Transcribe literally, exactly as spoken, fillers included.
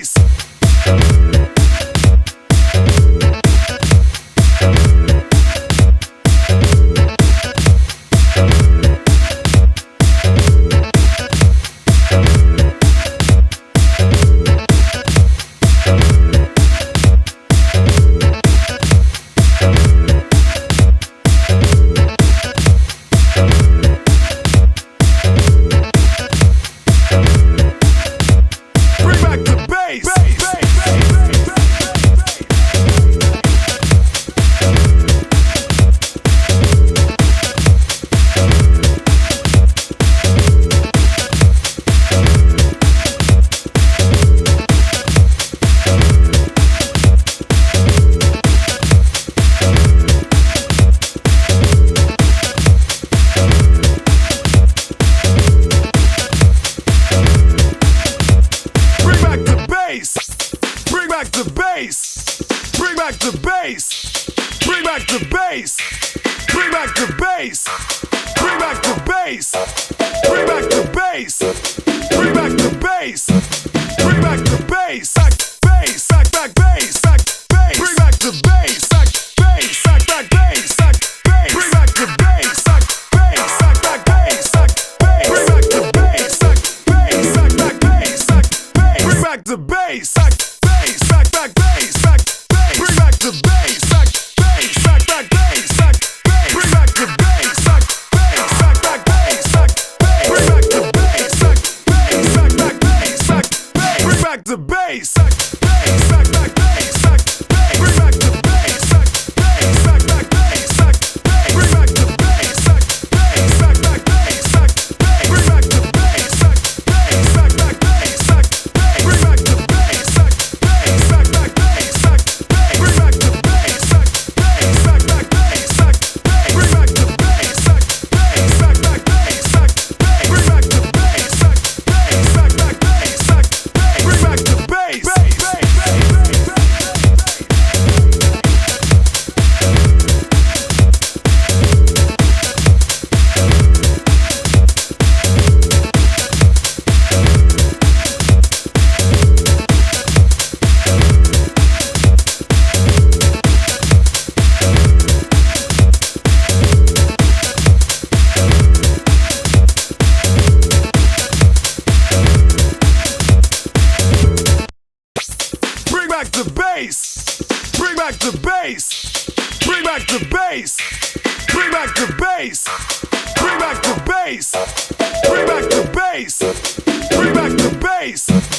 bass. Bring back the bass. Bring back the bass. Bring back the bass. Bring back the bass. Bring back the bass. Bring back the bass. Bring back the bass. Bring back the bass. Bass, back, back, bass, back, bass. Bring back the bass. Bass, back, back, bass, back, bass. Bring back the bass. Bass, back, back, bass, back, bass. Bring back the bass. Bass, back, back, bass, back, bass. Bring back the bass. Bass, back, back, bass, back, bass. Bring back the bass. Bass, back, back, bass, back, bass. Bring back the bass. Bass, back, back, bass, back, bass. Bring back the bass. Bass, back, back, bass, back, bass. Bring back the bass. Bass, back, back, bass, back, bass. Bring back the bass. Bass, back, back, bass, back, bass. Bring back the bass. Bass, back, back, bass, back, bass. Bring back the bass. Bass, back, back, bass, back, bass. Bring back the bass. Bass, back, back, bass, back, bass. Bring back the bass. Bass, back, back, bass, back, bass. Bring back the bass. Bass, back, back, bass, back, bass. Bring back the bass. Bass, back, back, bass, back, bass. Bring back the bass. Bring back the bass. Bring back the bass. Bring back the bass. Bring back the bass. Bring back the bass. Bring back the bass. Bring back the bass.